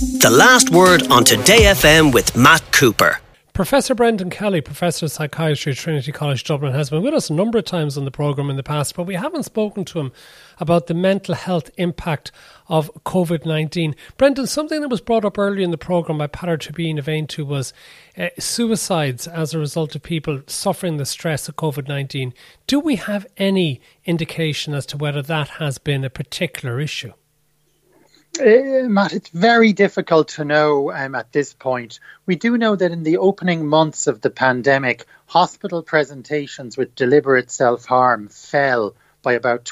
The Last Word on Today FM with Matt Cooper. Professor Brendan Kelly, Professor of Psychiatry at Trinity College Dublin, has been with us a number of times on the programme in the past, but we haven't spoken to him about the mental health impact of COVID-19. Brendan, something that was brought up earlier in the programme by Peadar Tóibín of Aontú was suicides as a result of people suffering the stress of COVID-19. Do we have any indication as to whether that has been a particular issue? Matt, it's very difficult to know at this point. We do know that in the opening months of the pandemic, hospital presentations with deliberate self-harm fell by about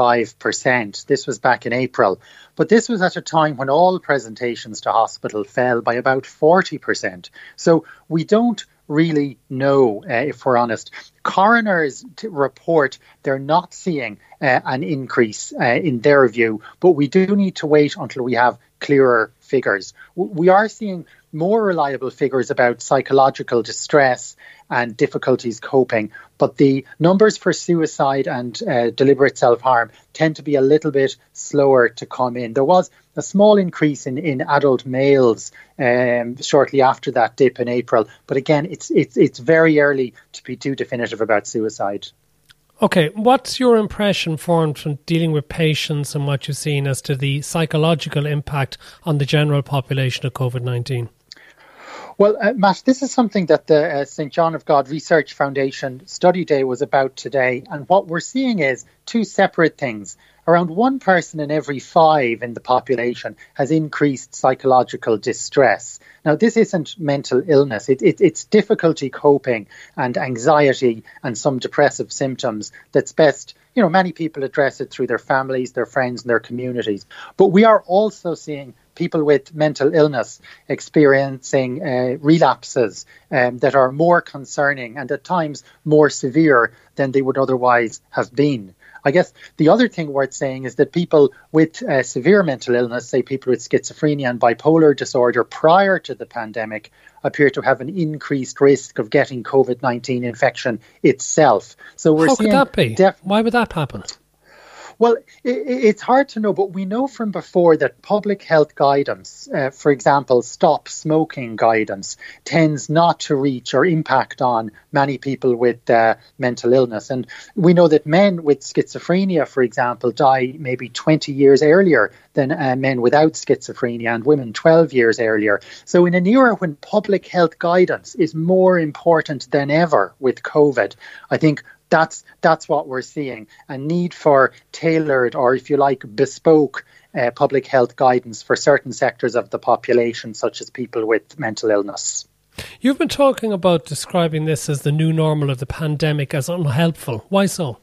25%. This was back in April. But this was at a time when all presentations to hospital fell by about 40%. So we don't really know, if we're honest. Coroners report they're not seeing an increase in their view, but we do need to wait until we have clearer figures. We are seeing more reliable figures about psychological distress and difficulties coping, but the numbers for suicide and deliberate self-harm tend to be a little bit slower to come in. There was a small increase in adult males shortly after that dip in April, but again, it's very early to be too definitive about suicide. Okay, what's your impression formed from dealing with patients and what you've seen as to the psychological impact on the general population of COVID-19? Well, Matt, this is something that the St. John of God Research Foundation Study Day was about today. And what we're seeing is two separate things. Around one person in every 5 in the population has increased psychological distress. Now, this isn't mental illness. It's difficulty coping and anxiety and some depressive symptoms that's best. Many people address it through their families, their friends and their communities. But we are also seeing people with mental illness experiencing relapses that are more concerning and at times more severe than they would otherwise have been. I guess the other thing worth saying is that people with severe mental illness, say people with schizophrenia and bipolar disorder prior to the pandemic, appear to have an increased risk of getting COVID-19 infection itself. So How could that be? Why would that happen? Well, it's hard to know, but we know from before that public health guidance, for example, stop smoking guidance, tends not to reach or impact on many people with mental illness. And we know that men with schizophrenia, for example, die maybe 20 years earlier than men without schizophrenia, and women 12 years earlier. So in an era when public health guidance is more important than ever with COVID, I think that's what we're seeing, a need for tailored or, if you like, bespoke public health guidance for certain sectors of the population, such as people with mental illness. You've been talking about describing this as the new normal of the pandemic as unhelpful. Why so?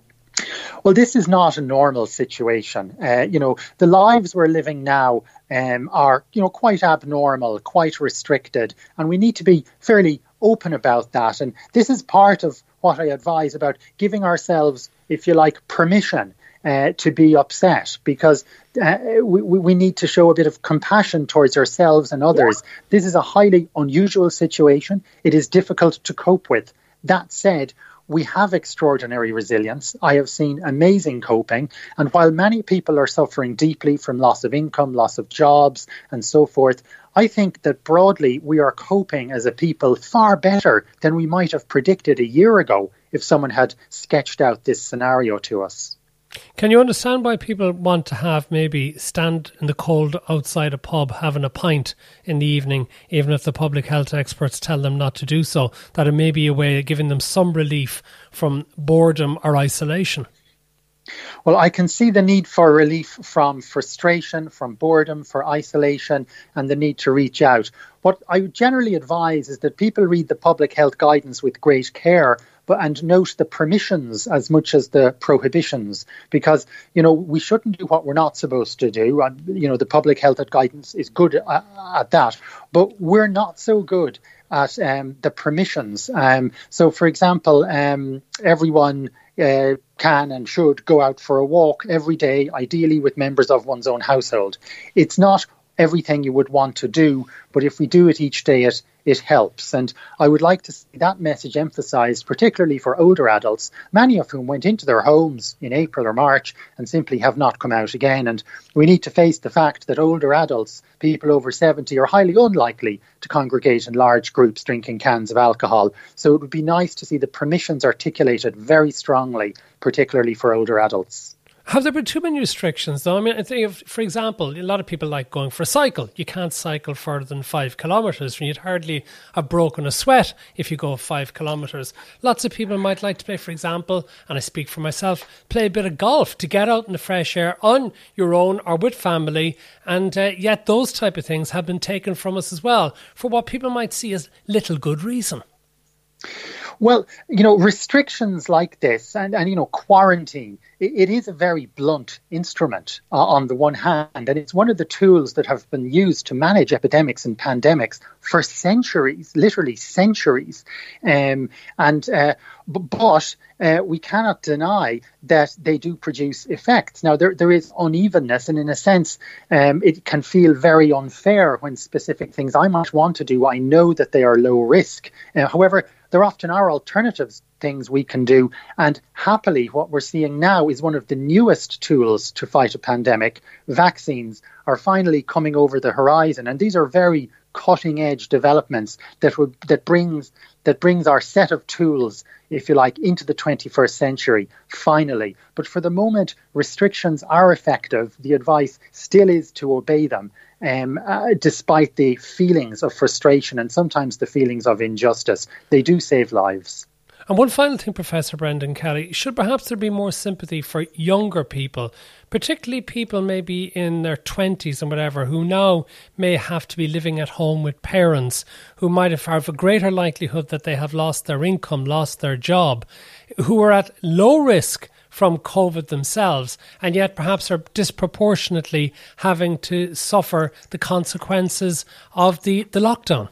Well, this is not a normal situation. The lives we're living now are, quite abnormal, quite restricted, and we need to be fairly open about that. And this is part of what I advise about giving ourselves, if you like, permission to be upset, because we need to show a bit of compassion towards ourselves and others. This is a highly unusual situation. It is difficult to cope with. That said, we have extraordinary resilience. I have seen amazing coping. And while many people are suffering deeply from loss of income, loss of jobs, and so forth, I think that broadly we are coping as a people far better than we might have predicted a year ago if someone had sketched out this scenario to us. Can you understand why people want to have maybe stand in the cold outside a pub having a pint in the evening, even if the public health experts tell them not to do so, that it may be a way of giving them some relief from boredom or isolation? Well, I can see the need for relief from frustration, from boredom, for isolation, and the need to reach out. What I would generally advise is that people read the public health guidance with great care, and note the permissions as much as the prohibitions, because, we shouldn't do what we're not supposed to do. The public health guidance is good at that, but we're not so good at the permissions. So, for example, everyone can and should go out for a walk every day, ideally with members of one's own household. It's not everything you would want to do, but if we do it each day, it helps. And I would like to see that message emphasised, particularly for older adults, many of whom went into their homes in April or March and simply have not come out again. And we need to face the fact that older adults, people over 70, are highly unlikely to congregate in large groups drinking cans of alcohol. So it would be nice to see the permissions articulated very strongly, particularly for older adults. Have there been too many restrictions, though? I mean, I think, for example, a lot of people like going for a cycle. You can't cycle further than 5 kilometres, and you'd hardly have broken a sweat if you go 5 kilometres. Lots of people might like to play, for example, and I speak for myself, play a bit of golf to get out in the fresh air on your own or with family, and yet those type of things have been taken from us as well, for what people might see as little good reason. Well, restrictions like this and quarantine, it is a very blunt instrument on the one hand, and it's one of the tools that have been used to manage epidemics and pandemics for centuries, literally centuries. But we cannot deny that they do produce effects. Now, there is unevenness, and in a sense, it can feel very unfair when specific things I might want to do, I know that they are low risk. However, there often are alternatives, things we can do. And happily, what we're seeing now is one of the newest tools to fight a pandemic. Vaccines are finally coming over the horizon. And these are very cutting edge developments that brings our set of tools, if you like, into the 21st century, finally. But for the moment, restrictions are effective. The advice still is to obey them, despite the feelings of frustration and sometimes the feelings of injustice. They do save lives. And one final thing, Professor Brendan Kelly, should perhaps there be more sympathy for younger people, particularly people maybe in their 20s and whatever, who now may have to be living at home with parents, who might have a greater likelihood that they have lost their income, lost their job, who are at low risk from COVID themselves, and yet perhaps are disproportionately having to suffer the consequences of the lockdown?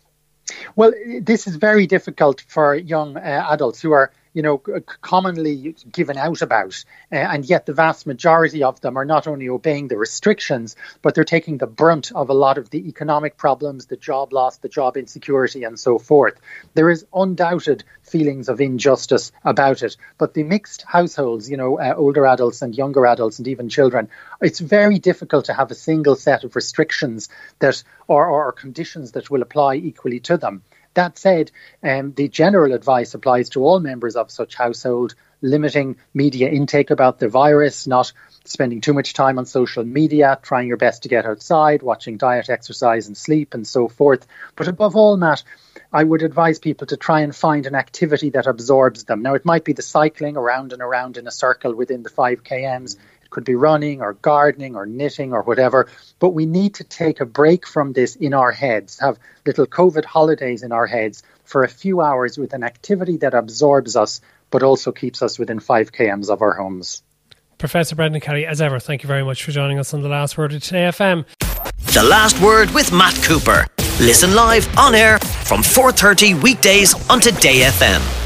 Well, this is very difficult for young adults who are, commonly given out about, and yet the vast majority of them are not only obeying the restrictions, but they're taking the brunt of a lot of the economic problems, the job loss, the job insecurity, and so forth. There is undoubted feelings of injustice about it, but the mixed households, older adults and younger adults and even children, it's very difficult to have a single set of restrictions that or conditions that will apply equally to them. That said, the general advice applies to all members of such household, limiting media intake about the virus, not spending too much time on social media, trying your best to get outside, watching diet, exercise and sleep and so forth. But above all, Matt, I would advise people to try and find an activity that absorbs them. Now, it might be the cycling around and around in a circle within the 5 kms. It could be running or gardening or knitting or whatever. But we need to take a break from this in our heads, have little COVID holidays in our heads for a few hours with an activity that absorbs us, but also keeps us within 5 kms of our homes. Professor Brendan Kelly, as ever, thank you very much for joining us on The Last Word of Today FM. The Last Word with Matt Cooper. Listen live on air from 4:30 weekdays on Today FM.